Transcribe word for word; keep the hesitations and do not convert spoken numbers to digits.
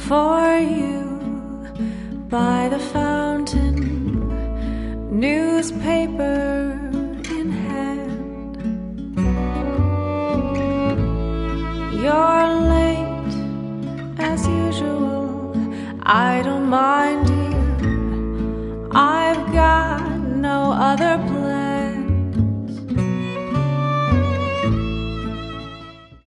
for you by the fountain, newspaper in hand. You're late as usual, I don't mind you, I've got no other plan.